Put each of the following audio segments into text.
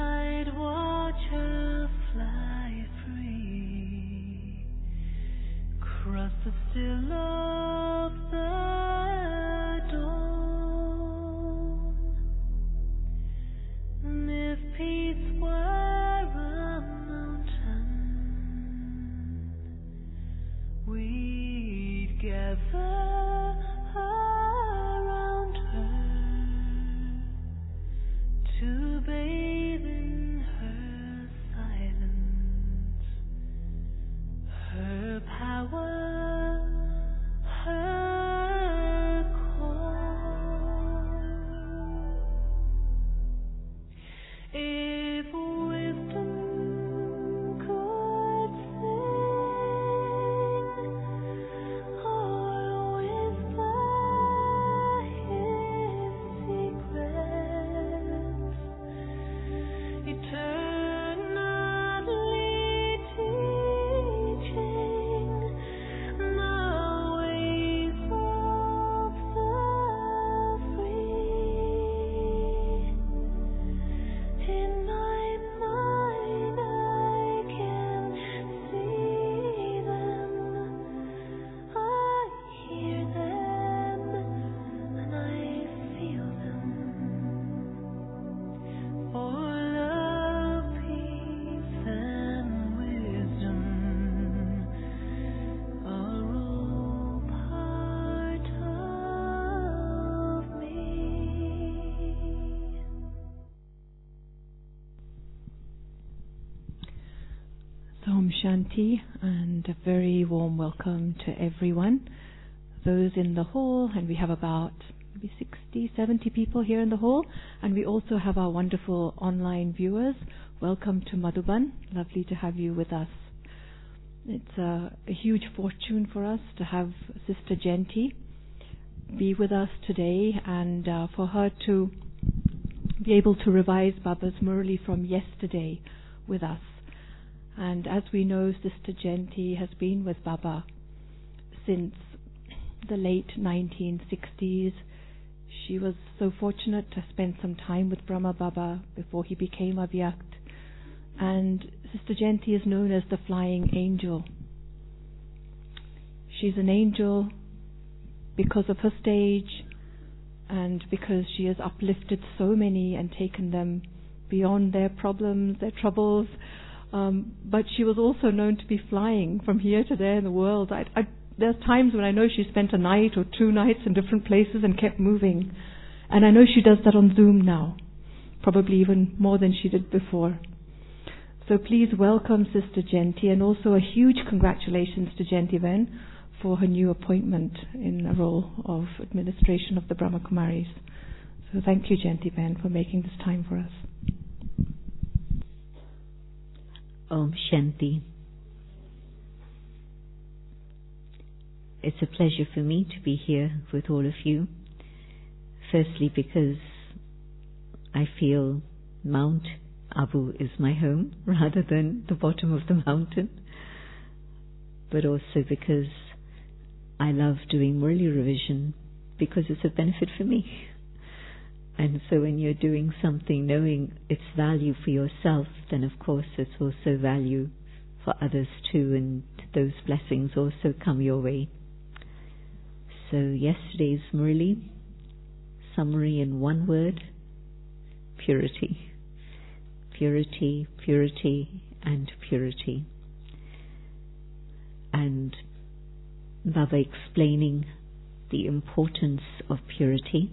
I'd watch her fly free, cross the still of the dawn. And if peace were a mountain, we'd gather around her to bathe in her silence, her power, her call. If wisdom could sing or whisper his secrets, eternally teaching the ways of the free. In my mind I can see them, I hear them, and I feel them. For love, peace, and wisdom are all part of me. Om Shanti, and a very warm welcome to everyone. Those in the hall, and we have about maybe 60, 70 people here in the hall, and we also have our wonderful online viewers. Welcome to Madhuban. Lovely to have you with us. It's a huge fortune for us to have Sister Jayanti be with us today, and for her to be able to revise Baba's Murli from yesterday with us. And as we know, Sister Jayanti has been with Baba since the late 1960s. She was so fortunate to spend some time with Brahma Baba before he became Avyakt. And Sister Jayanti is known as the Flying Angel. She's an angel because of her stage and because she has uplifted so many and taken them beyond their problems, their troubles. But she was also known to be flying from here to there in the world. There are times when I know she spent a night or 2 nights in different places and kept moving. And I know she does that on Zoom now, probably even more than she did before. So please welcome Sister Jayanti, and also a huge congratulations to Jayanti Ben for her new appointment in the role of administration of the Brahma Kumaris. So thank you, Jayanti Ben, for making this time for us. Om Shanti. It's a pleasure for me to be here with all of you. Firstly, because I feel Mount Abu is my home rather than the bottom of the mountain. But also because I love doing Murli revision, because it's a benefit for me. And so when you're doing something knowing its value for yourself, then of course it's also value for others too, and those blessings also come your way. So yesterday's Murli, summary in one word: purity. Purity, purity, and purity. And Baba explaining the importance of purity.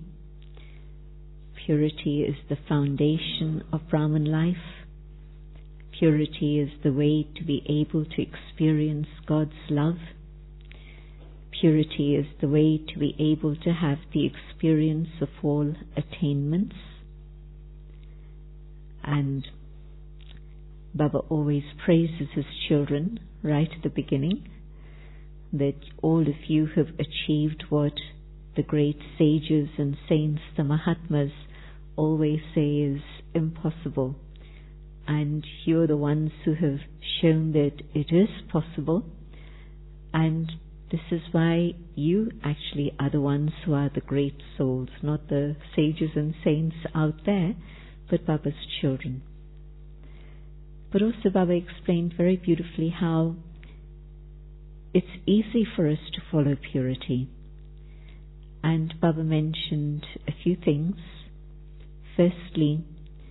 Purity is the foundation of Brahman life. Purity is the way to be able to experience God's love. Purity is the way to be able to have the experience of all attainments. And Baba always praises his children right at the beginning, that all of you have achieved what the great sages and saints, the Mahatmas, always say is impossible. And you're the ones who have shown that it is possible. And this is why you actually are the ones who are the great souls, not the sages and saints out there, but Baba's children. But also Baba explained very beautifully how it's easy for us to follow purity. And Baba mentioned a few things. Firstly,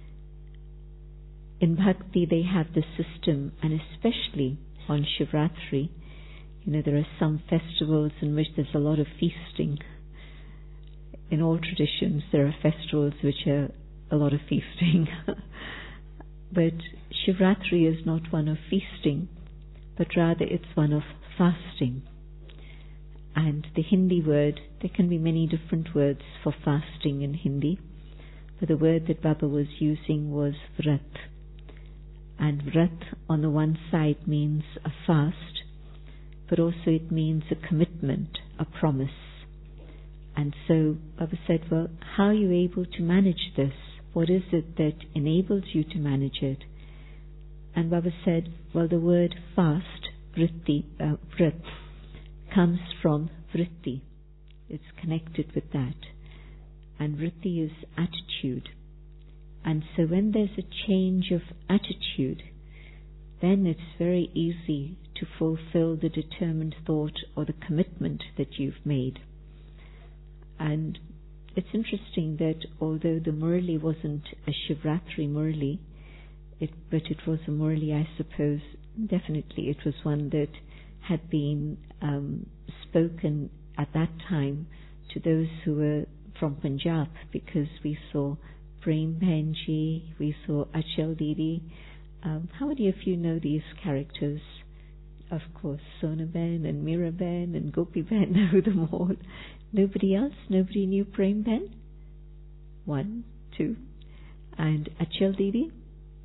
in Bhakti they have the system, and especially on Shivratri, there are some festivals in which there's a lot of feasting. In all traditions there are festivals which are a lot of feasting. But Shivratri is not one of feasting, but rather it's one of fasting. And the Hindi word, there can be many different words for fasting in Hindi, but the word that Baba was using was vrat. And vrat on the one side means a fast, but also it means a commitment, a promise. And so Baba said, well, how are you able to manage this? What is it that enables you to manage it? And Baba said, well, the word fast, vrat, comes from vritti. It's connected with that. And vritti is attitude. And so when there's a change of attitude, then it's very easy to fulfill the determined thought or the commitment that you've made. And it's interesting that although the Murli wasn't a Shivratri Murli, but it was a Murli, I suppose, definitely it was one that had been spoken at that time to those who were from Punjab, because we saw Prem Bhenji, we saw Achal Didi. How many of you know these characters? Of course, Sonaben and Miraben and Gopiben know them all. Nobody else? Nobody knew Prem Ben? 1, 2. And Achal Didi?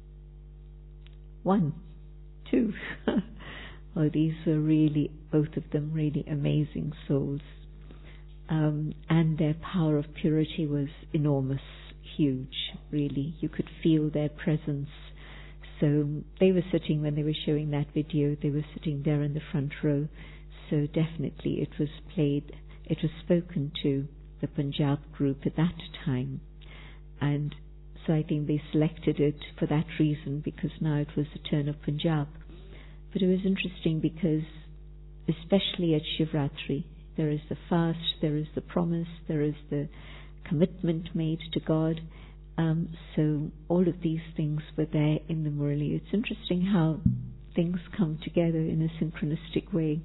1, 2. Oh, these were really, both of them, really amazing souls. And their power of purity was enormous, huge, really. You could feel their presence. So they were sitting, when they were showing that video, they were sitting there in the front row. So definitely it was played, it was spoken to the Punjab group at that time. And so I think they selected it for that reason, because now it was the turn of Punjab. But it was interesting because, especially at Shivratri, there is the fast, there is the promise, there is the commitment made to God. So all of these things were there in the Murli. It's interesting how things come together in a synchronistic way.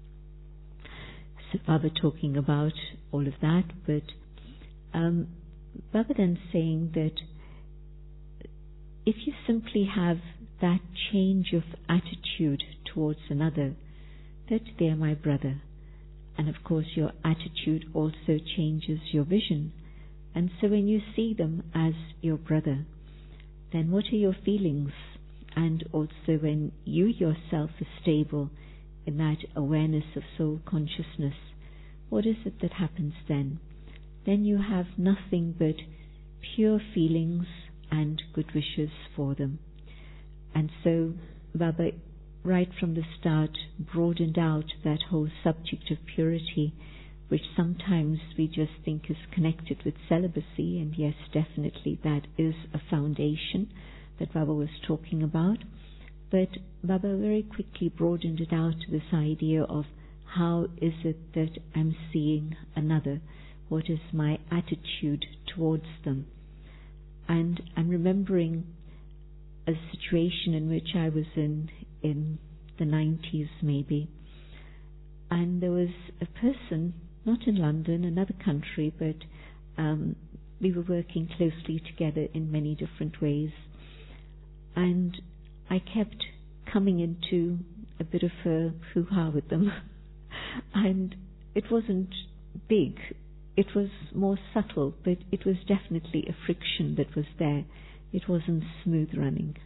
So Baba talking about all of that, but Baba then saying that if you simply have that change of attitude towards another, that they are my brother. And of course your attitude also changes your vision. And so when you see them as your brother, then what are your feelings? And also when you yourself are stable in that awareness of soul consciousness, what is it that happens then? Then you have nothing but pure feelings and good wishes for them. And so Baba, right from the start, broadened out that whole subject of purity, which sometimes we just think is connected with celibacy, and yes, definitely that is a foundation that Baba was talking about. But Baba very quickly broadened it out to this idea of how is it that I'm seeing another? What is my attitude towards them? And I'm remembering a situation in which I was in the 90s maybe, and there was a person, not in London, another country, but we were working closely together in many different ways, and I kept coming into a bit of a hoo-ha with them. And it wasn't big, it was more subtle, but it was definitely a friction that was there. It wasn't smooth running.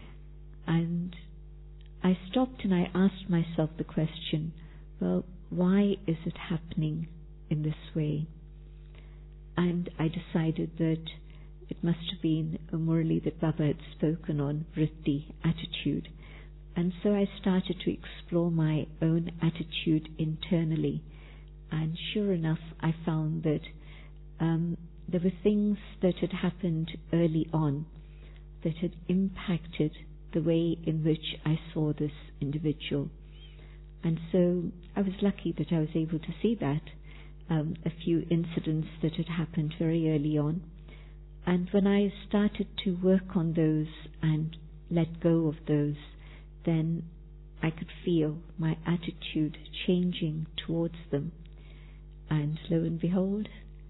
And I stopped and I asked myself the question, well, why is it happening in this way? And I decided that it must have been a Murli that Baba had spoken on, vritti, attitude. And so I started to explore my own attitude internally. And sure enough, I found that there were things that had happened early on that had impacted the way in which I saw this individual. And so I was lucky that I was able to see that, a few incidents that had happened very early on. And when I started to work on those and let go of those, then I could feel my attitude changing towards them. And lo and behold,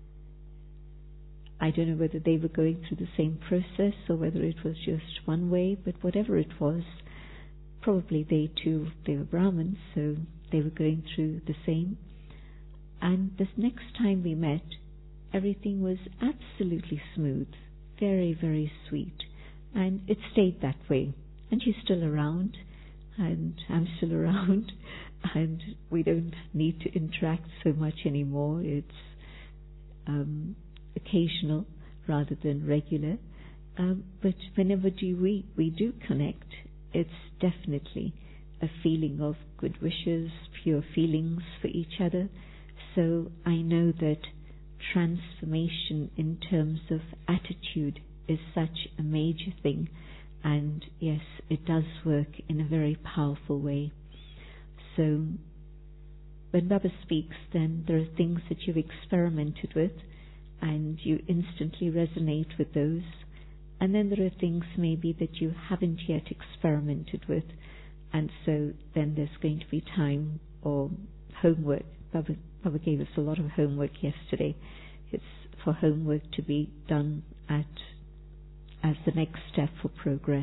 I don't know whether they were going through the same process or whether it was just one way, but whatever it was, probably they were Brahmins, so they were going through the same. And this next time we met, everything was absolutely smooth, very, very sweet. And it stayed that way. And she's still around, and I'm still around, and we don't need to interact so much anymore. It's occasional rather than regular. But whenever we do connect, it's definitely a feeling of good wishes, pure feelings for each other. So I know that transformation in terms of attitude is such a major thing, and yes, it does work in a very powerful way. So when Baba speaks, then there are things that you've experimented with and you instantly resonate with those, and then there are things maybe that you haven't yet experimented with, and so then there's going to be time or homework. Baba gave us a lot of homework yesterday. It's for homework to be done as the next step for progress.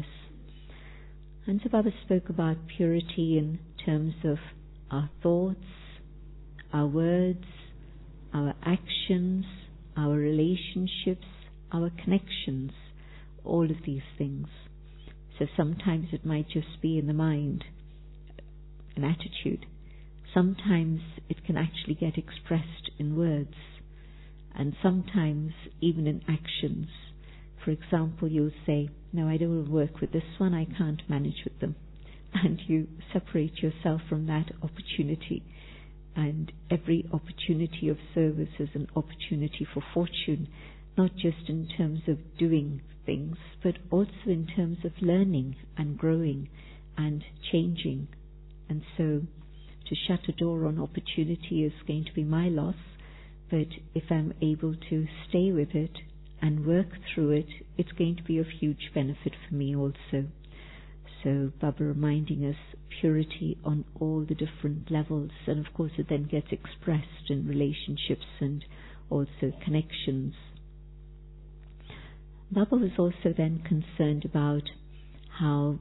And so Baba spoke about purity in terms of our thoughts, our words, our actions, our relationships, our connections, all of these things. So sometimes it might just be in the mind, an attitude. Sometimes it can actually get expressed in words, and sometimes even in actions. For example, you'll say, no, I don't want to work with this one, I can't manage with them. And you separate yourself from that opportunity. And every opportunity of service is an opportunity for fortune, not just in terms of doing things, but also in terms of learning and growing and changing. And so to shut a door on opportunity is going to be my loss, but if I'm able to stay with it and work through it, it's going to be of huge benefit for me also. So Baba reminding us purity on all the different levels, and of course it then gets expressed in relationships and also connections. Baba was also then concerned about how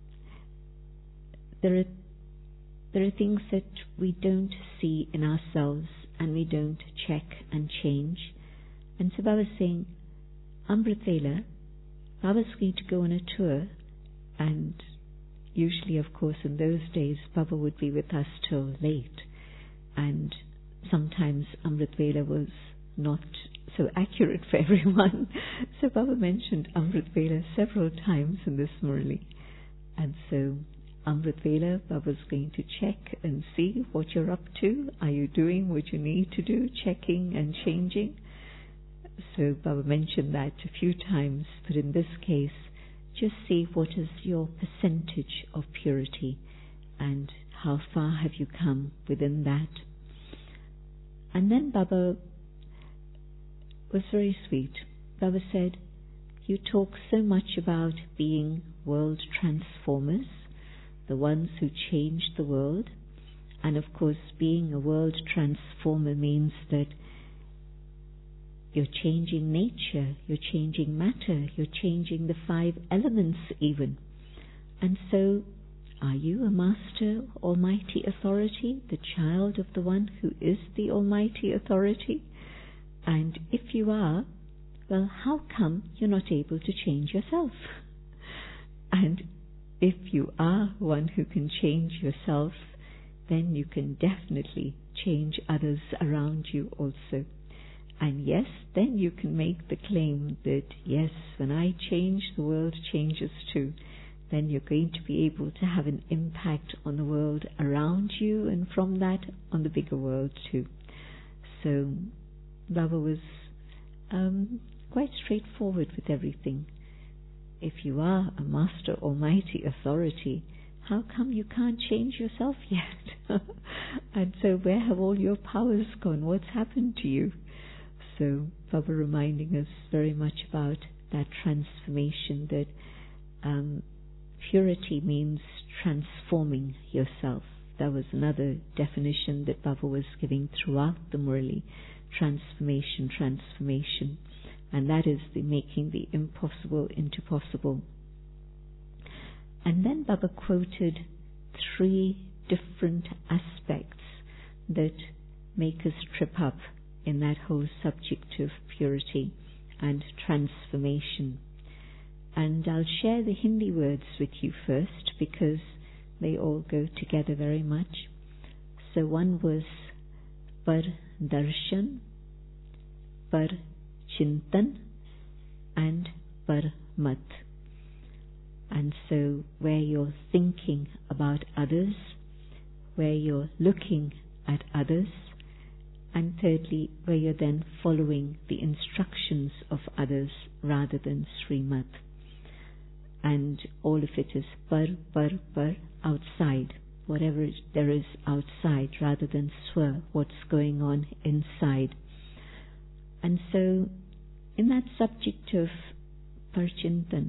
there are things that we don't see in ourselves and we don't check and change. And so Baba was saying, Amrit Vela, Baba's going to go on a tour, and usually, of course, in those days, Baba would be with us till late, and sometimes Amrit Vela was not so accurate for everyone. So Baba mentioned Amrit Vela several times in this Murli. And so Amrit Vela, Baba's going to check and see what you're up to. Are you doing what you need to do, checking and changing? So Baba mentioned that a few times, but in this case, just see what is your percentage of purity and how far have you come within that. And then Baba was very sweet. Baba said, you talk so much about being world transformers, the ones who change the world. And of course, being a world transformer means that you're changing nature, you're changing matter, you're changing the 5 elements even. And so, are you a master, almighty authority, the child of the one who is the almighty authority? And if you are, well, how come you're not able to change yourself? And if you are one who can change yourself, then you can definitely change others around you also. And yes, then you can make the claim that, yes, when I change, the world changes too. Then you're going to be able to have an impact on the world around you, and from that, on the bigger world too. So Baba was quite straightforward with everything. if you are a master almighty authority, how come you can't change yourself yet? And so where have all your powers gone? What's happened to you? So Baba reminding us very much about that transformation, that purity means transforming yourself. That was another definition that Baba was giving throughout the Murli. Transformation, transformation. And that is the making the impossible into possible. And then Baba quoted 3 different aspects that make us trip up in that whole subject of purity and transformation. And I'll share the Hindi words with you first because they all go together very much. So one was par darshan, par chintan, and par mat. And so where you're thinking about others, where you're looking at others, and thirdly, where you're then following the instructions of others rather than Srimad. And all of it is par, outside, whatever there is outside, rather than swa, what's going on inside. And so, in that subject of Parchintan,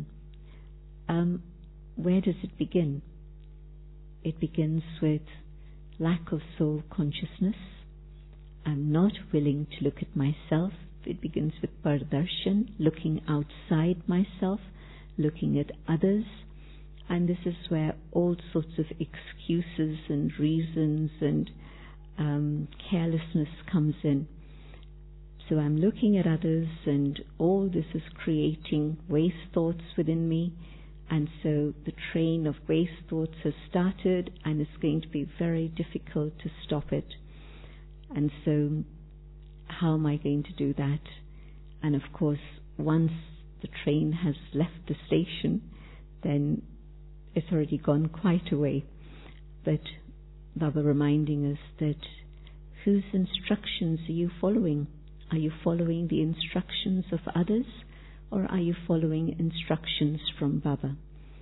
where does it begin? It begins with lack of soul consciousness. I'm not willing to look at myself. It begins with Pardarshan, looking outside myself, looking at others. And this is where all sorts of excuses and reasons and carelessness comes in. So I'm looking at others, and all this is creating waste thoughts within me. And so the train of waste thoughts has started, and it's going to be very difficult to stop it. And so how am I going to do that? And of course, once the train has left the station, then it's already gone quite a way. But Baba reminding us that whose instructions are you following? Are you following the instructions of others, or are you following instructions from Baba?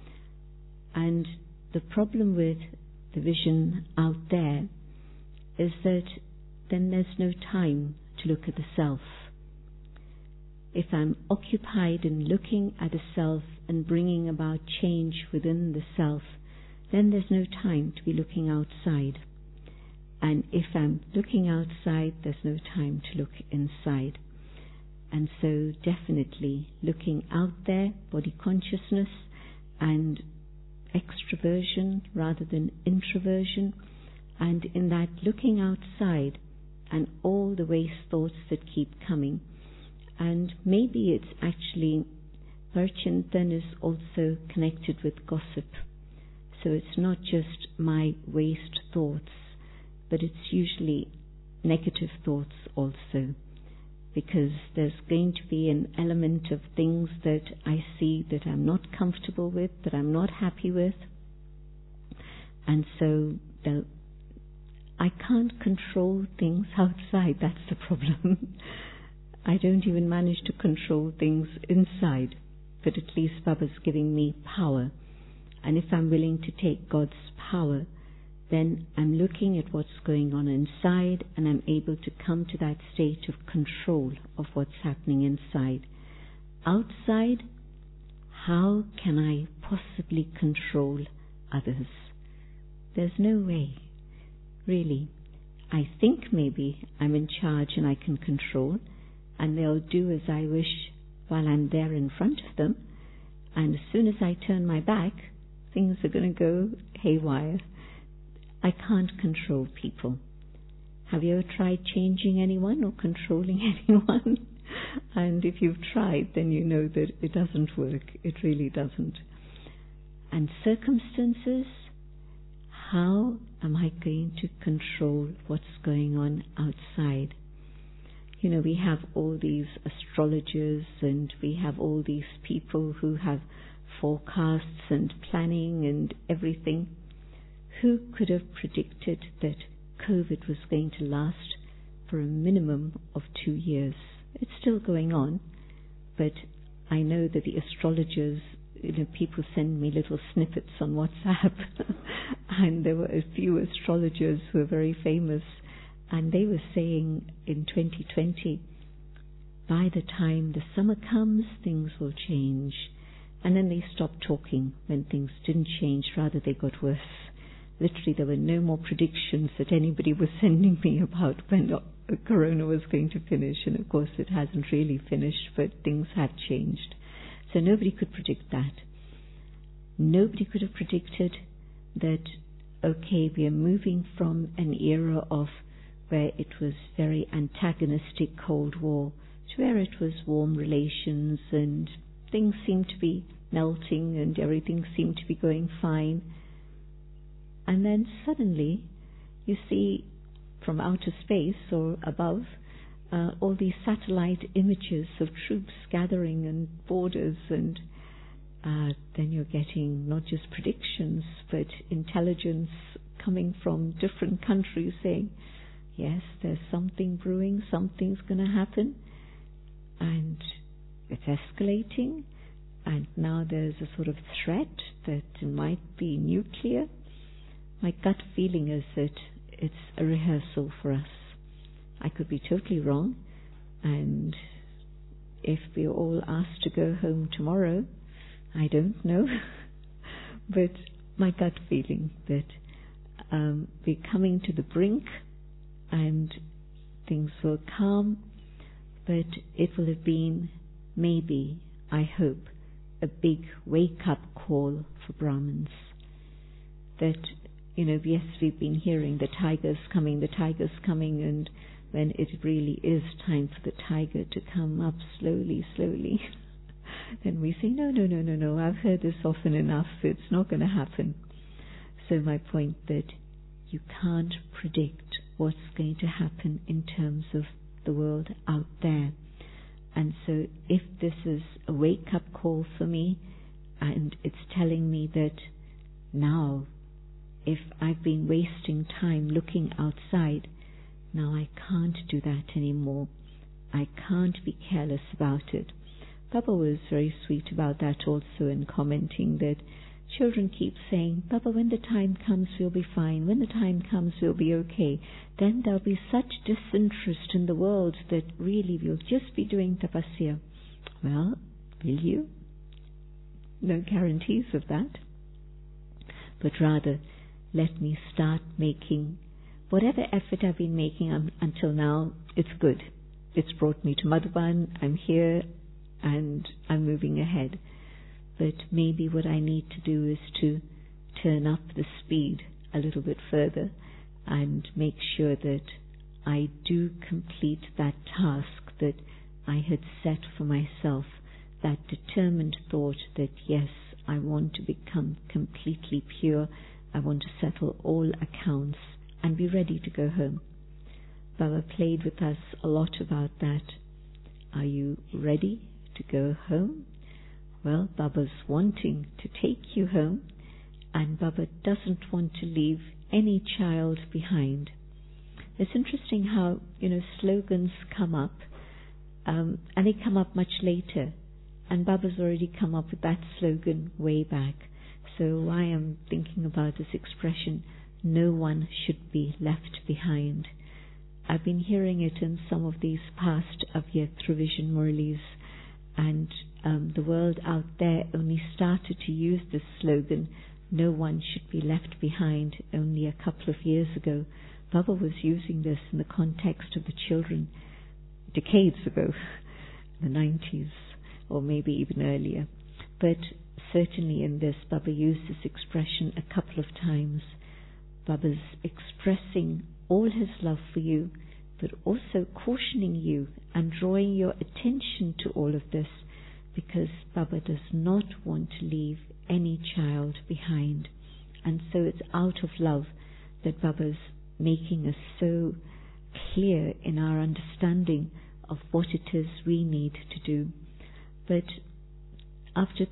And the problem with the vision out there is that then there's no time to look at the self. If I'm occupied in looking at a self and bringing about change within the self, then there's no time to be looking outside. And if I'm looking outside, there's no time to look inside. And so definitely looking out there, body consciousness and extroversion rather than introversion, and in that looking outside and all the waste thoughts that keep coming. And maybe it's actually, Parchintan is also connected with gossip. So it's not just my waste thoughts, but it's usually negative thoughts also. Because there's going to be an element of things that I see that I'm not comfortable with, that I'm not happy with. And so I can't control things outside, that's the problem. I don't even manage to control things inside, but at least Baba's giving me power. And if I'm willing to take God's power, then I'm looking at what's going on inside, and I'm able to come to that state of control of what's happening inside. Outside, how can I possibly control others? There's no way, really. I think maybe I'm in charge and I can control, and they'll do as I wish while I'm there in front of them, and as soon as I turn my back, things are going to go haywire. I can't control people. Have you ever tried changing anyone or controlling anyone? And if you've tried, then you know that it doesn't work. It really doesn't. And circumstances, how am I going to control what's going on outside? You know, we have all these astrologers, and we have all these people who have forecasts and planning and everything. Who could have predicted that COVID was going to last for a minimum of 2 years? It's still going on, but I know that the astrologers people send me little snippets on WhatsApp, and there were a few astrologers who are very famous, and they were saying in 2020, by the time the summer comes, things will change. And then they stopped talking when things didn't change, rather they got worse. Literally, there were no more predictions that anybody was sending me about when Corona was going to finish. And of course, it hasn't really finished, but things have changed. So nobody could predict that. Nobody could have predicted that, okay, we are moving from an era of where it was very antagonistic Cold War to where it was warm relations and things seemed to be melting and everything seemed to be going fine. And then suddenly you see from outer space or above all these satellite images of troops gathering and borders, and then you're getting not just predictions but intelligence coming from different countries saying, yes, there's something brewing, something's going to happen, and it's escalating, and now there's a sort of threat that it might be nuclear. My gut feeling is that it's a rehearsal for us. I could be totally wrong, and if we're all asked to go home tomorrow, I don't know, but my gut feeling that we're coming to the brink and things will calm, but it will have been, maybe, I hope, a big wake-up call for Brahmins. That, yes, we've been hearing the tiger's coming, and when it really is time for the tiger to come up slowly, then we say, no, I've heard this often enough, it's not going to happen. So my point that you can't predict what's going to happen in terms of the world out there. And so if this is a wake-up call for me, and it's telling me that now, if I've been wasting time looking outside, now I can't do that anymore. I can't be careless about it. Baba was very sweet about that also, in commenting that children keep saying, Baba, when the time comes, we'll be fine. When the time comes, we'll be okay. Then there'll be such disinterest in the world that really we'll just be doing tapasya. Well, will you? No guarantees of that. But rather, let me start making whatever effort I've been making until now. It's good. It's brought me to Madhuban. I'm here and I'm moving ahead. But maybe what I need to do is to turn up the speed a little bit further and make sure that I do complete that task that I had set for myself, that determined thought that yes, I want to become completely pure, I want to settle all accounts and be ready to go home. Baba played with us a lot about that. Are you ready to go home? Well, Baba's wanting to take you home, and Baba doesn't want to leave any child behind. It's interesting how, slogans come up, and they come up much later, and Baba's already come up with that slogan way back. So I am thinking about this expression, no one should be left behind. I've been hearing it in some of these past Avyakt Vision Murlis, and the world out there only started to use this slogan, no one should be left behind, only a couple of years ago. Baba was using this in the context of the children decades ago, the 90s, or maybe even earlier. But certainly in this, Baba used this expression a couple of times. Baba's expressing all his love for you, but also cautioning you and drawing your attention to all of this, because Baba does not want to leave any child behind. And so it's out of love that Baba's making us so clear in our understanding of what it is we need to do. But after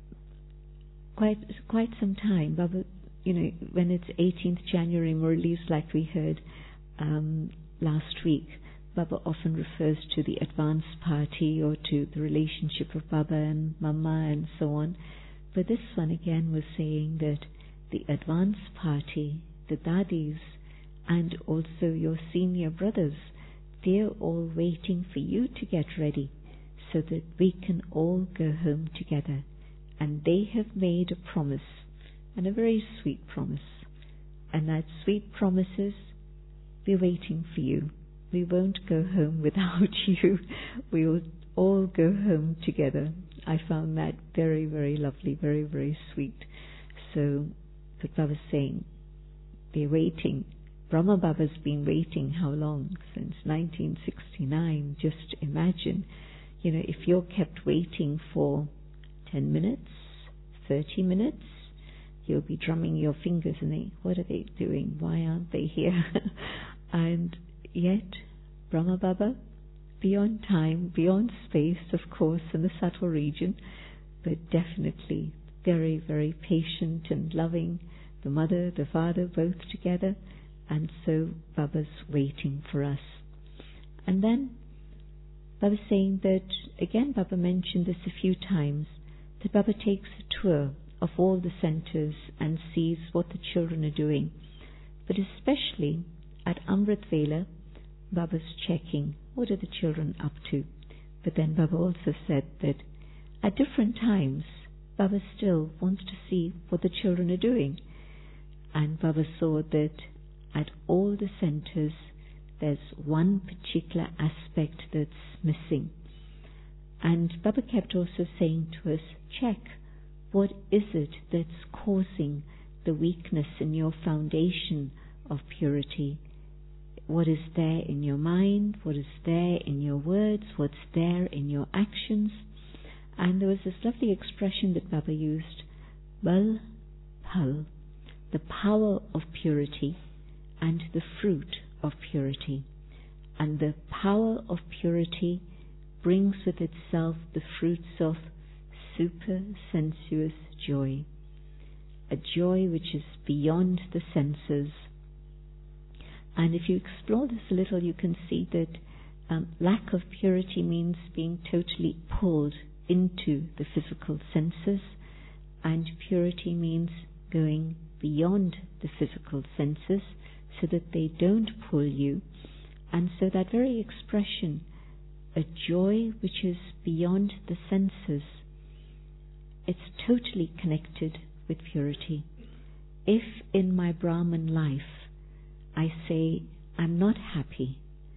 quite some time, Baba, when it's 18th January Murlis, like we heard last week, Baba often refers to the advance party or to the relationship of Baba and Mama and so on. But this one again was saying that the advance party, the daddies, and also your senior brothers, they're all waiting for you to get ready so that we can all go home together. And they have made a promise, and a very sweet promise. And that sweet promise is, we're waiting for you. We won't go home without you. We will all go home together. I found that very, very lovely, very, very sweet. So, but Baba's saying, they're waiting. Brahma Baba's been waiting how long? Since 1969. Just imagine, if you're kept waiting for 10 minutes, 30 minutes, you'll be drumming your fingers and think, what are they doing? Why aren't they here? And yet, Brahma Baba, beyond time, beyond space, of course, in the subtle region, but definitely very, very patient and loving, the mother, the father, both together, and so Baba's waiting for us. And then Baba's saying that, again, Baba mentioned this a few times, that Baba takes a tour of all the centers and sees what the children are doing. But especially at Amrit Vela, Baba's checking, what are the children up to? But then Baba also said that at different times, Baba still wants to see what the children are doing. And Baba saw that at all the centers, there's one particular aspect that's missing. And Baba kept also saying to us, check, what is it that's causing the weakness in your foundation of purity? What is there in your mind? What is there in your words? What's there in your actions? And there was this lovely expression that Baba used, Bal Pal, the power of purity and the fruit of purity. And the power of purity brings with itself the fruits of super sensuous joy, a joy which is beyond the senses. And if you explore this a little, you can see that lack of purity means being totally pulled into the physical senses, and purity means going beyond the physical senses so that they don't pull you. And so that very expression, a joy which is beyond the senses, it's totally connected with purity. If in my Brahman life I say, I'm not happy,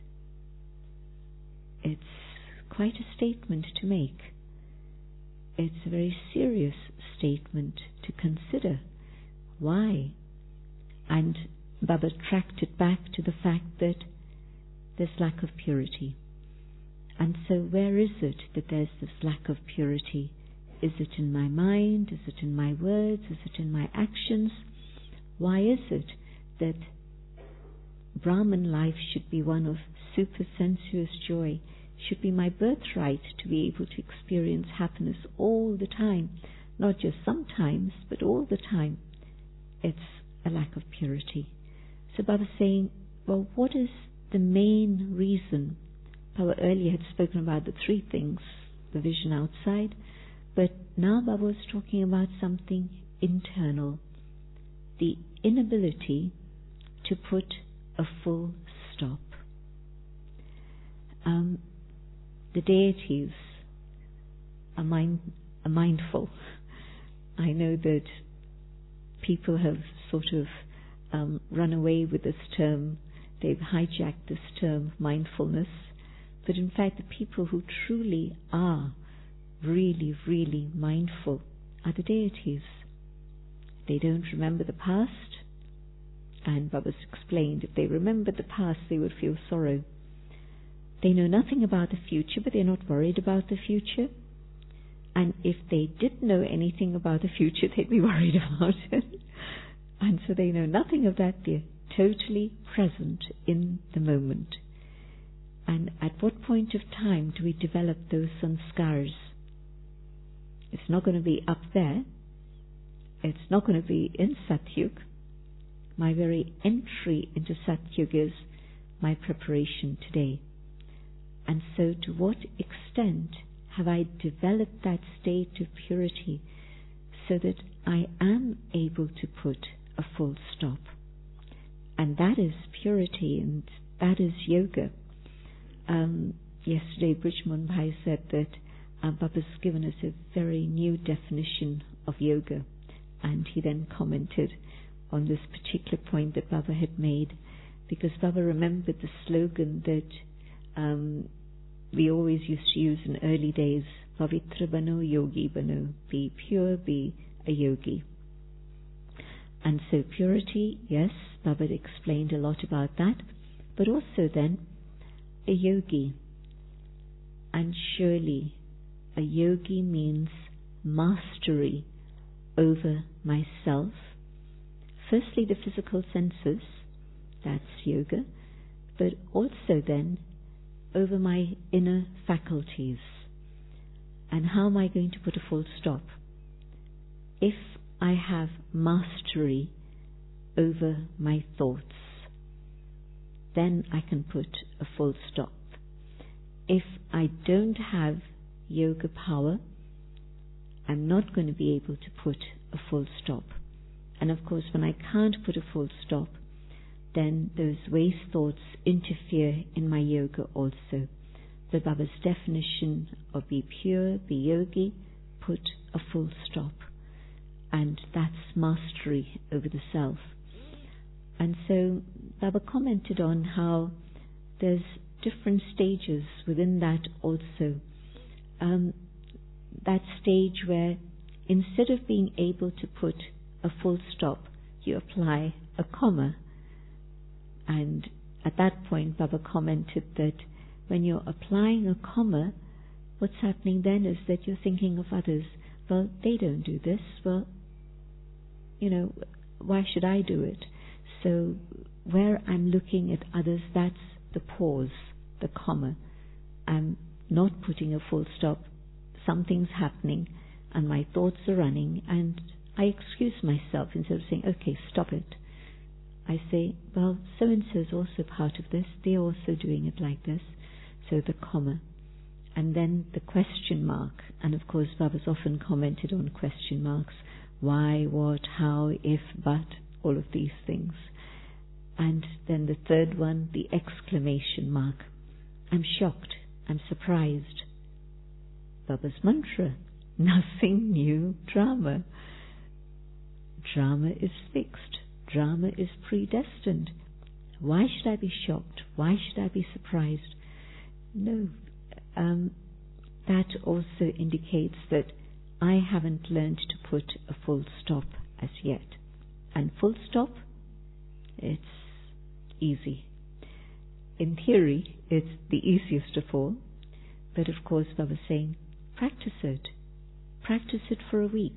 it's quite a statement to make. It's a very serious statement to consider. Why? And Baba tracked it back to the fact that there's lack of purity. And so where is it that there's this lack of purity? Is it in my mind? Is it in my words? Is it in my actions? Why is it that Brahman life should be one of super sensuous joy, should be my birthright to be able to experience happiness all the time, not just sometimes, but all the time? It's a lack of purity. So Baba's saying, well, what is the main reason? Baba earlier had spoken about the three things, the vision outside, but now Baba was talking about something internal, the inability to put a full stop. The deities are mindful. I know that people have sort of run away with this term. They've hijacked this term, mindfulness. But in fact, the people who truly are really, really mindful are the deities. They don't remember the past. And Baba's explained, if they remembered the past, they would feel sorrow. They know nothing about the future, but they're not worried about the future. And if they did know anything about the future, they'd be worried about it. And so they know nothing of that. They're totally present in the moment. And at what point of time do we develop those sanskars? It's not going to be up there. It's not going to be in Satyug. My very entry into Satyug is my preparation today. And so to what extent have I developed that state of purity so that I am able to put a full stop. And that is purity, and that is yoga. Yesterday, Brijmon Bhai said that Baba's given us a very new definition of yoga, and he then commented on this particular point that Baba had made, because Baba remembered the slogan that we always used to use in early days, Pavitra Bano, Yogi Bano, be pure, be a yogi. And so purity, yes, Baba explained a lot about that, but also then a yogi. And surely a yogi means mastery over myself. Firstly, the physical senses, that's yoga, but also then over my inner faculties. And how am I going to put a full stop? If I have mastery over my thoughts, then I can put a full stop. If I don't have yoga power, I'm not going to be able to put a full stop. And of course, when I can't put a full stop, then those waste thoughts interfere in my yoga also. The Baba's definition of be pure, be yogi, put a full stop. And that's mastery over the self. And so Baba commented on how there's different stages within that also. That stage where instead of being able to put a full stop, you apply a comma. And at that point, Baba commented that when you're applying a comma, what's happening then is that you're thinking of others. Well, they don't do this. Well, why should I do it? So where I'm looking at others, that's the pause, the comma. I'm not putting a full stop. Something's happening and my thoughts are running, and I excuse myself instead of saying, okay, stop it. I say, well, so-and-so is also part of this. They're also doing it like this. So the comma. And then the question mark. And of course, Baba's often commented on question marks. Why, what, how, if, but, all of these things. And then the third one, the exclamation mark. I'm shocked. I'm surprised. Baba's mantra. Nothing new drama. Drama is fixed. Drama is predestined. Why should I be shocked? Why should I be surprised? No. That also indicates that I haven't learned to put a full stop as yet. And full stop, it's easy. In theory, it's the easiest of all. But of course, Baba's saying, practice it. Practice it for a week.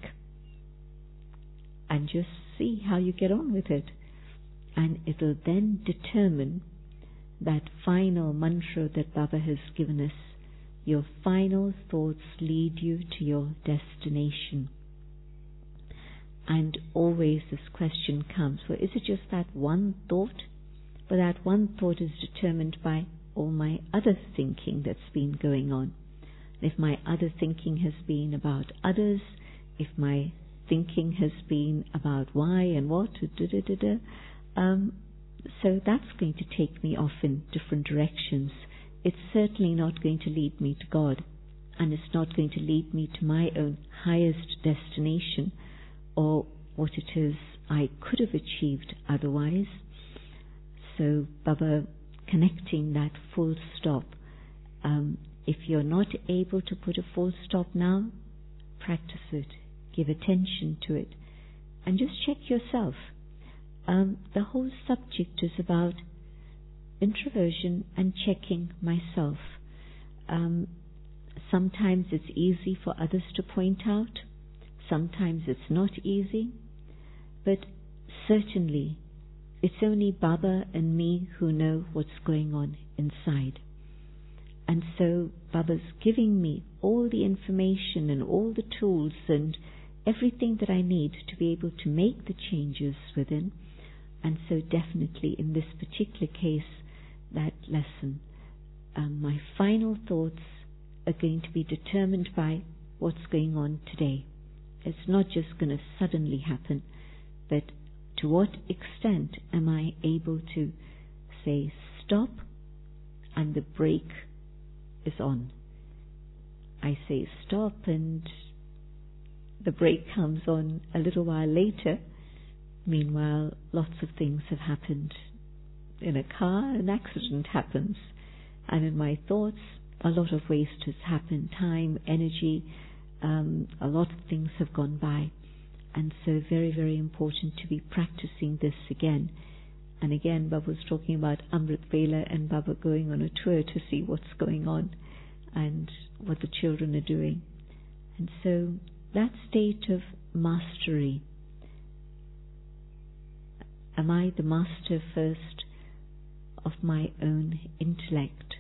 And just see how you get on with it. And it'll then determine that final mantra that Baba has given us. Your final thoughts lead you to your destination. And always this question comes, well, is it just that one thought? But that one thought is determined by all my other thinking that's been going on. If my other thinking has been about others, if my thinking has been about why and what, so that's going to take me off in different directions. It's certainly not going to lead me to God, and it's not going to lead me to my own highest destination or what it is I could have achieved otherwise. So Baba connecting that full stop. If you're not able to put a full stop now, practice it. Give attention to it. And just check yourself. The whole subject is about introversion and checking myself. Sometimes it's easy for others to point out. Sometimes it's not easy. But certainly, it's only Baba and me who know what's going on inside. And so Baba's giving me all the information and all the tools and everything that I need to be able to make the changes within. And so definitely in this particular case, that lesson, my final thoughts are going to be determined by what's going on today. it's not just going to suddenly happen, but to what extent am I able to say stop and the brake is on? I say stop and the brake comes on a little while later. Meanwhile, lots of things have happened. In a car, an accident happens. And in my thoughts, a lot of waste has happened. Time, energy, a lot of things have gone by. And so very, very important to be practicing this again. And again, Baba was talking about Amrit Vela and Baba going on a tour to see what's going on and what the children are doing. And so that state of mastery. Am I the master first of my own intellect?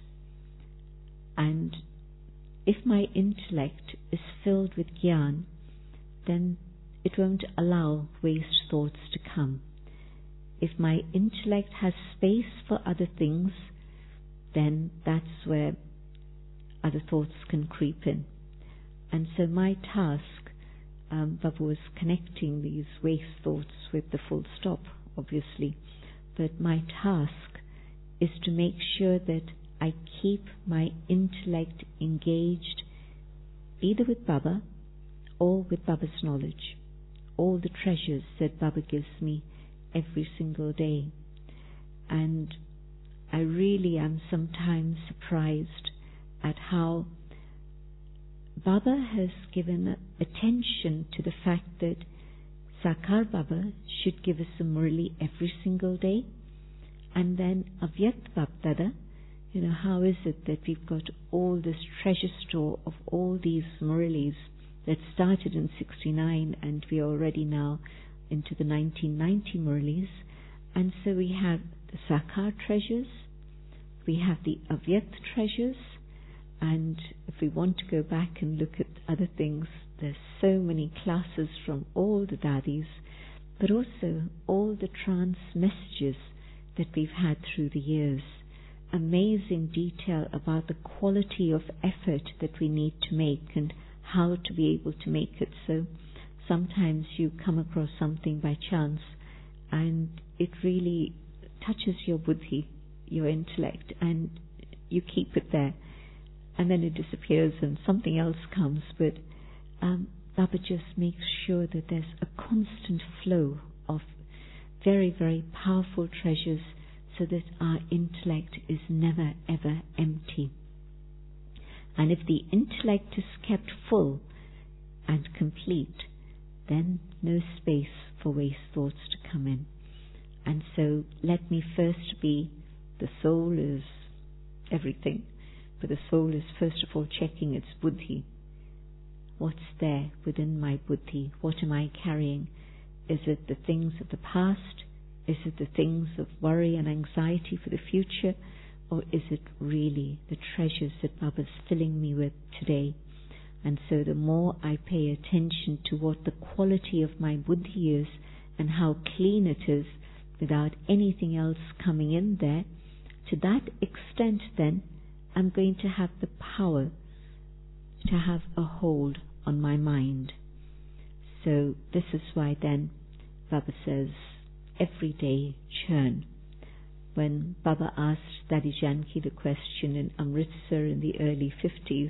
And if my intellect is filled with Gyan, then it won't allow waste thoughts to come. If my intellect has space for other things, then that's where other thoughts can creep in. And so my task, Baba was connecting these waste thoughts with the full stop, obviously, but my task is to make sure that I keep my intellect engaged either with Baba or with Baba's knowledge, all the treasures that Baba gives me every single day. And I really am sometimes surprised at how Baba has given attention to the fact that Sakar Baba should give us a Murli every single day, and then Avyakt Bapdada, how is it that we've got all this treasure store of all these Murlis that started in 69 and we are already now into the 1990 Murlis, and so we have the Sakar treasures, we have the Avyakt treasures, and if we want to go back and look at other things, there's so many classes from all the Dadis, but also all the trance messages that we've had through the years. Amazing detail about the quality of effort that we need to make and how to be able to make it. So sometimes you come across something by chance and it really touches your buddhi, your intellect, and you keep it there. And then it disappears and something else comes. But Baba just makes sure that there's a constant flow of very, very powerful treasures so that our intellect is never ever empty. And if the intellect is kept full and complete, then no space for waste thoughts to come in. And so let me first be, the soul is everything, but the soul is first of all checking its buddhi. What's there within my buddhi? What am I carrying? Is it the things of the past? Is it the things of worry and anxiety for the future? Or is it really the treasures that Baba's filling me with today? And so the more I pay attention to what the quality of my buddhi is and how clean it is without anything else coming in there, to that extent then I'm going to have the power to have a hold on my mind. So this is why then Baba says, every day churn. When Baba asked Dadi Janki the question in Amritsar in the early 50s,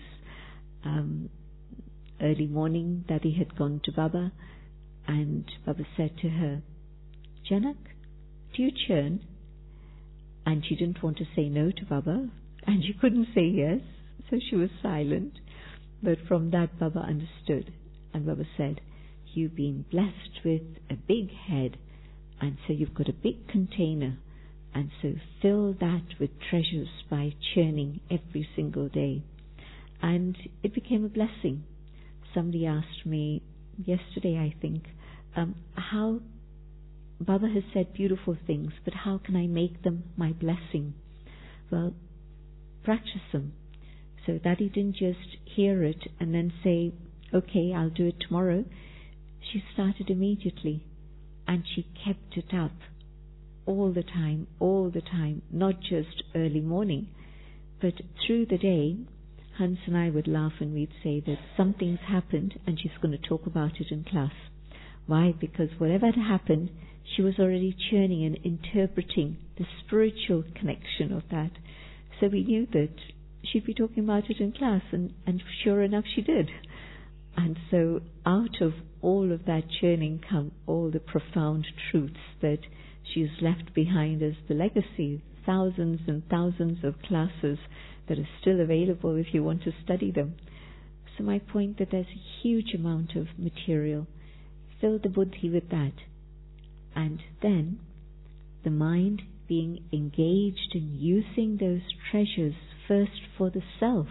early morning, Dadi had gone to Baba, and Baba said to her, Janak, do you churn? And she didn't want to say no to Baba, and she couldn't say yes, so she was silent. But from that Baba understood, and Baba said, you've been blessed with a big head, and so you've got a big container, and so fill that with treasures by churning every single day. And it became a blessing. Somebody asked me yesterday, I think, how Baba has said beautiful things, but how can I make them my blessing? Well, practice them. So that he didn't just hear it and then say, okay, I'll do it tomorrow. She started immediately, and she kept it up all the time, not just early morning, but through the day. Hans and I would laugh and we'd say that something's happened and she's going to talk about it in class. Why? Because whatever had happened, she was already churning and interpreting the spiritual connection of that. So we knew that she'd be talking about it in class, and sure enough she did. And so out of all of that churning come all the profound truths that she's left behind as the legacy. Thousands and thousands of classes that are still available if you want to study them. So my point that there's a huge amount of material. Fill the buddhi with that. And then the mind being engaged in using those treasures first for the self,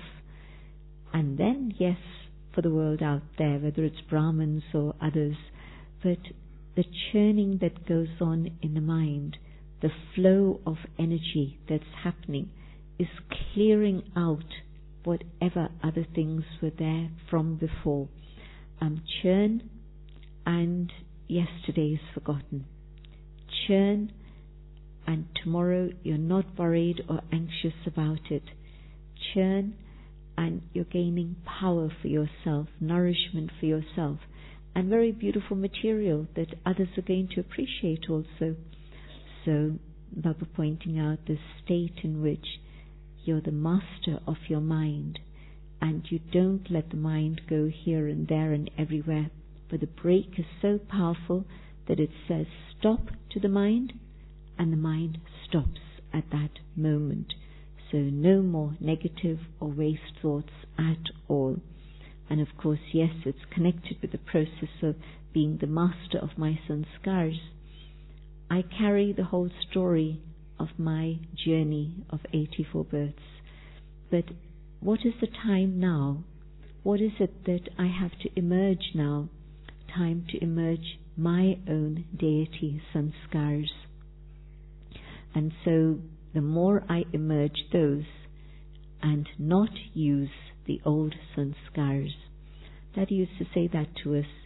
and then, yes, for the world out there, whether it's Brahmins or others, but the churning that goes on in the mind, the flow of energy that's happening, is clearing out whatever other things were there from before. Churn, and yesterday is forgotten. Churn, and tomorrow you're not worried or anxious about it. Churn, and you're gaining power for yourself, nourishment for yourself, and very beautiful material that others are going to appreciate also. So, Baba pointing out the state in which you're the master of your mind, and you don't let the mind go here and there and everywhere. But the break is so powerful that it says stop to the mind, and the mind stops at that moment. So no more negative or waste thoughts at all. And of course, yes, it's connected with the process of being the master of my sanskars. I carry the whole story of my journey of 84 births. But what is the time now? What is it that I have to emerge now? Time to emerge my own deity sanskars. And so the more I emerge those and not use the old sanskars. Daddy used to say that to us.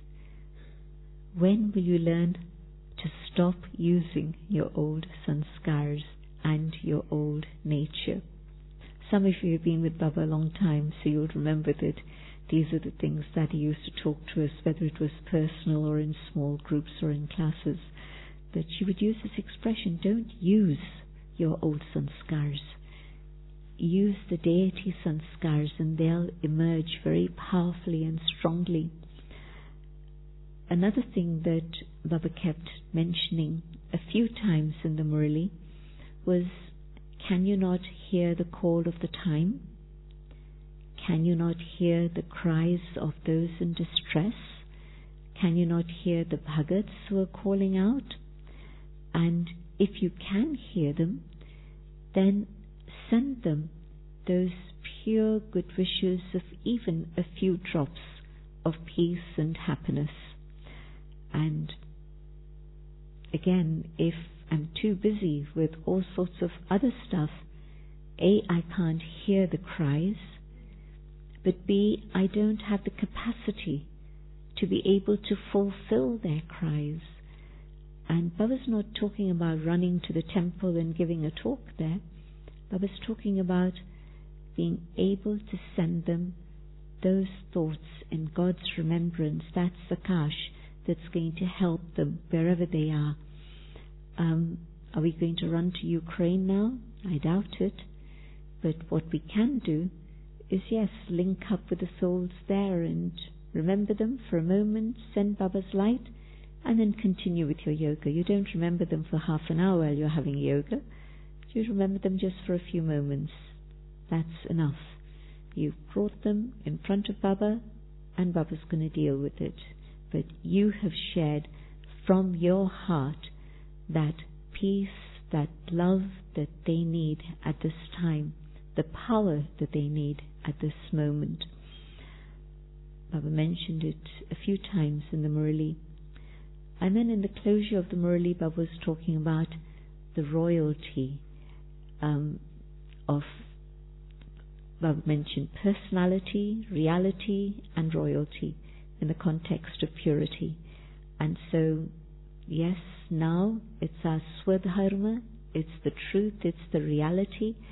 When will you learn to stop using your old sanskars and your old nature? Some of you have been with Baba a long time, so you'll remember that these are the things that he used to talk to us, whether it was personal or in small groups or in classes, that she would use this expression, don't use your old sanskars. Use the deity sanskars and they'll emerge very powerfully and strongly. Another thing that Baba kept mentioning a few times in the Murli was, can you not hear the call of the time? Can you not hear the cries of those in distress? Can you not hear the bhagats who are calling out? And if you can hear them, then send them those pure good wishes of even a few drops of peace and happiness. And again, if I'm too busy with all sorts of other stuff, A, I can't hear the cries, but B, I don't have the capacity to be able to fulfill their cries. And Baba's not talking about running to the temple and giving a talk there. Baba's talking about being able to send them those thoughts in God's remembrance. That's the Akash that's going to help them wherever they are. Are we going to run to Ukraine now? I doubt it. But what we can do is, yes, link up with the souls there and remember them for a moment, send Baba's light, and then continue with your yoga. You don't remember them for half an hour while you're having yoga. You remember them just for a few moments. That's enough. You've brought them in front of Baba, and Baba's going to deal with it. But you have shared from your heart that peace, that love that they need at this time, the power that they need at this moment. Baba mentioned it a few times in the Murli. And then in the closure of the Murli, Baba was talking about the royalty of, Baba mentioned personality, reality, and royalty in the context of purity. And so, yes, now it's our swadharma, it's the truth, it's the reality,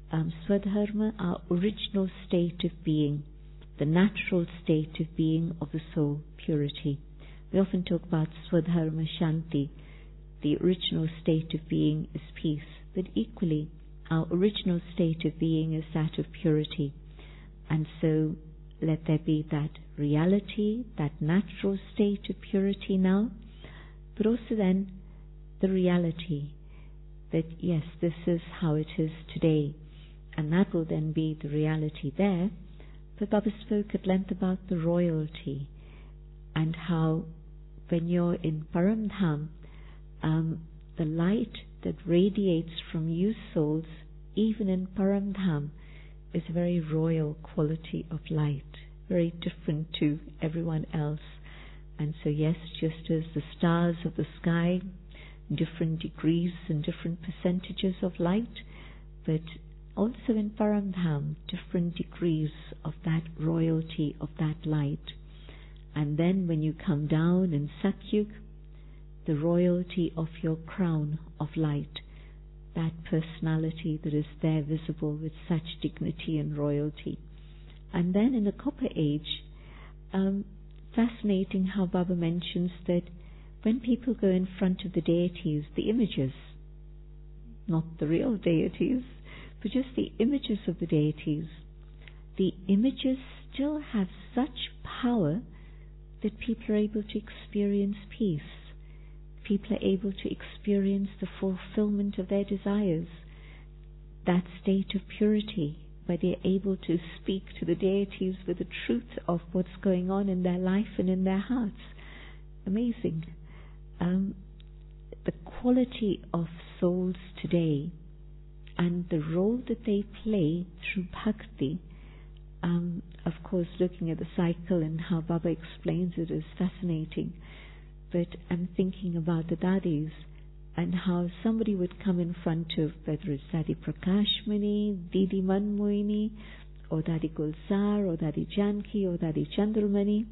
Swadharma, our original state of being, the natural state of being of the soul, purity. We often talk about Swadharma Shanti, the original state of being is peace, but equally our original state of being is that of purity. And so let there be that reality, that natural state of purity now, but also then the reality that yes, this is how it is today, and that will then be the reality there. But Baba spoke at length about the royalty and how when you're in Paramdham, the light that radiates from you souls, even in Paramdham, is a very royal quality of light, very different to everyone else. And so yes, just as the stars of the sky, different degrees and different percentages of light, but also in Paramdham, different degrees of that royalty of that light. And then when you come down in Satyug, the royalty of your crown of light, that personality that is there visible with such dignity and royalty. And then in the Copper Age, fascinating how Baba mentions that when people go in front of the deities, the images, not the real deities, but just the images of the deities, the images still have such power that people are able to experience peace. People are able to experience the fulfillment of their desires, that state of purity, where they're able to speak to the deities with the truth of what's going on in their life and in their hearts. Amazing. The quality of souls today and the role that they play through bhakti, of course looking at the cycle and how Baba explains it is fascinating, but I'm thinking about the Dadis and how somebody would come in front of, whether it's Dadi Prakashmani, Didi Manmohini, or Dadi Gulzar, or Dadi Janki, or Dadi Chandramani,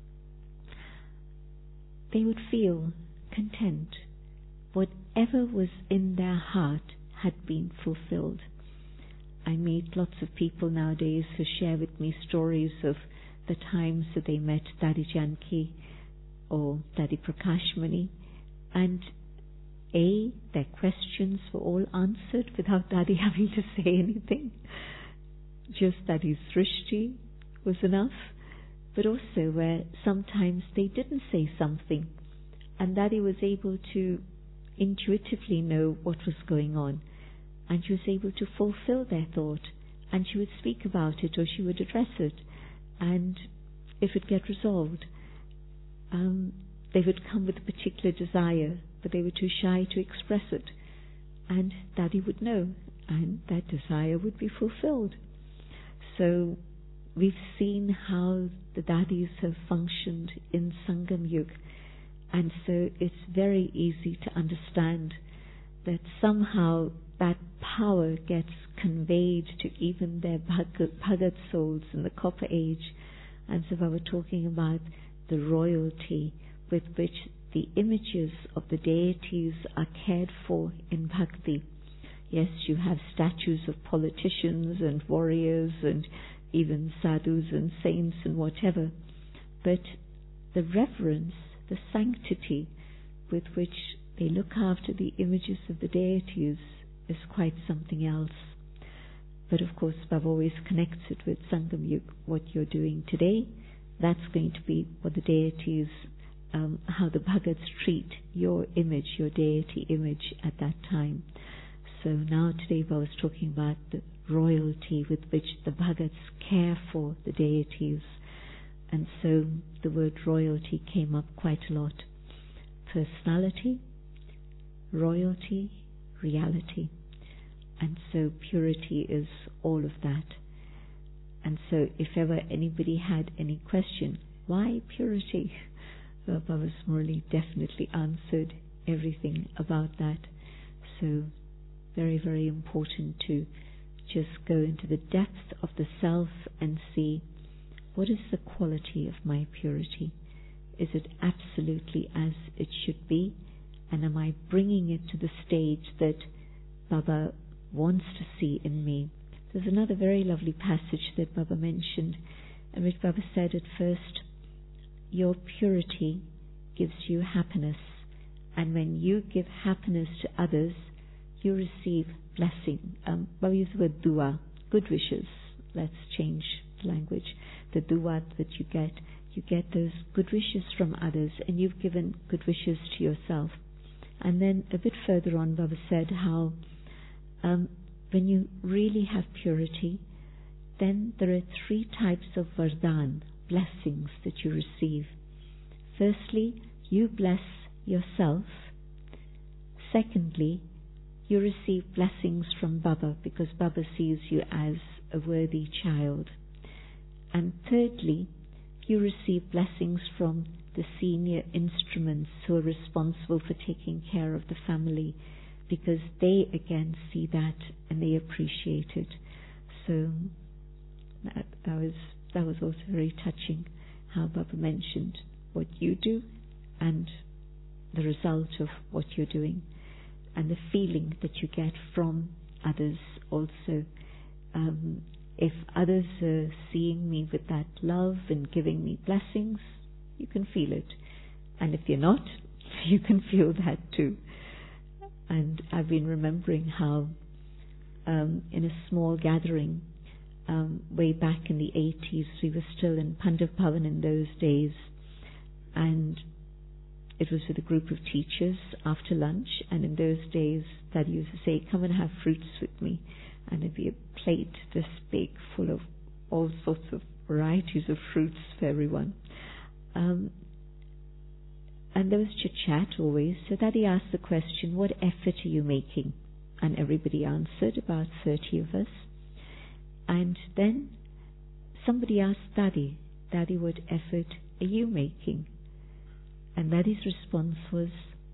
they would feel content. Whatever was in their heart had been fulfilled. I meet lots of people nowadays who share with me stories of the times that they met Dadi Janki or Dadi Prakashmani, and their questions were all answered without Dadi having to say anything. Just Dadi's Srishti was enough, but also where sometimes they didn't say something, and Dadi was able to intuitively know what was going on, and she was able to fulfill their thought, and she would speak about it or she would address it, and if it get resolved, they would come with a particular desire, but they were too shy to express it, and Dadi would know, and that desire would be fulfilled. So we've seen how the Dadis have functioned in Sangam Yug, and so it's very easy to understand that somehow that power gets conveyed to even their Bhagat souls in the Copper Age. And so we were talking about the royalty with which the images of the deities are cared for in Bhakti. Yes, you have statues of politicians and warriors and even sadhus and saints and whatever, but the reverence, the sanctity with which they look after the images of the deities is quite something else. But of course, Baba always connects it with Sangam Yug. What you're doing today, that's going to be what the deities, how the Bhagats treat your image, your deity image at that time. So now today Baba was talking about the royalty with which the Bhagats care for the deities. And so the word royalty came up quite a lot. Personality, royalty, reality. And so purity is all of that. And so if ever anybody had any question, why purity? Well, Baba Murali definitely answered everything about that. So very, very important to just go into the depth of the self and see, what is the quality of my purity? Is it absolutely as it should be? And am I bringing it to the stage that Baba wants to see in me? there's another very lovely passage that Baba mentioned, in which Baba said at first, your purity gives you happiness, and when you give happiness to others, you receive blessing. Baba used the word dua, good wishes. Let's change the language. The dua that you get those good wishes from others, and you've given good wishes to yourself. And then a bit further on, Baba said how when you really have purity, then there are 3 types of vardhan, blessings that you receive. Firstly, you bless yourself. Secondly, you receive blessings from Baba, because Baba sees you as a worthy child. And thirdly, you receive blessings from the senior instruments who are responsible for taking care of the family, because they again see that and they appreciate it. So that was also very touching, how Baba mentioned what you do and the result of what you're doing, and the feeling that you get from others also. If others are seeing me with that love and giving me blessings, you can feel it. And if you're not, you can feel that too. And I've been remembering how in a small gathering way back in the 80s, we were still in Pandav Bhavan in those days, and it was with a group of teachers after lunch. And in those days, Dad used to say, come and have fruits with me. And it'd be a plate this big full of all sorts of varieties of fruits for everyone. And there was chit-chat always. So Daddy asked the question, what effort are you making? And everybody answered, about 30 of us. And then somebody asked Daddy, what effort are you making? And Daddy's response was,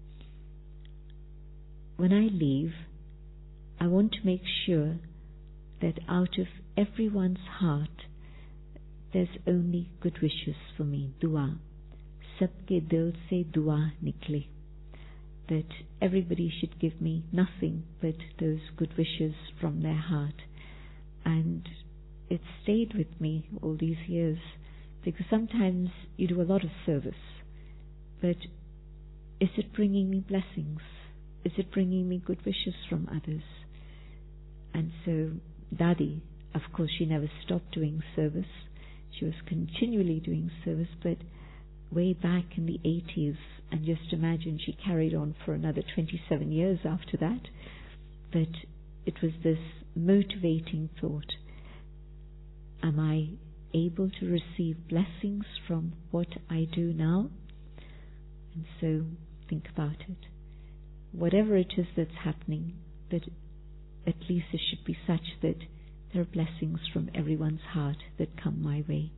when I leave, I want to make sure that out of everyone's heart, there's only good wishes for me, dua. Sabke dil se dua nikle. That everybody should give me nothing but those good wishes from their heart. And it stayed with me all these years, because sometimes you do a lot of service, but is it bringing me blessings? Is it bringing me good wishes from others? And so Dadi, of course, she never stopped doing service. She was continually doing service, but way back in the 80s, and just imagine she carried on for another 27 years after that, but it was this motivating thought, am I able to receive blessings from what I do now? And so think about it. Whatever it is that's happening, but at least it should be such that there are blessings from everyone's heart that come my way.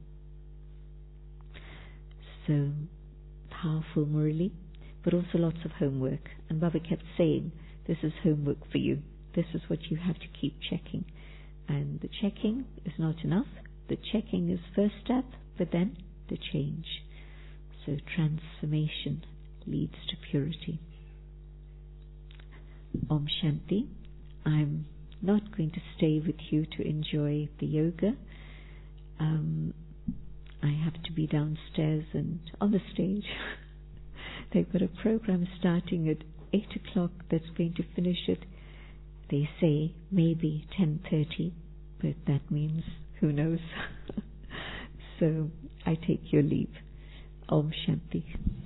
So powerful, Murali, but also lots of homework. And Baba kept saying, this is homework for you. This is what you have to keep checking. And the checking is not enough. The checking is first step, but then the change. So transformation leads to purity. Om Shanti. I'm not going to stay with you to enjoy the yoga. I have to be downstairs and on the stage. They've got a program starting at 8 o'clock that's going to finish at, they say, maybe 10:30, but that means who knows. So I take your leave. Om Shanti.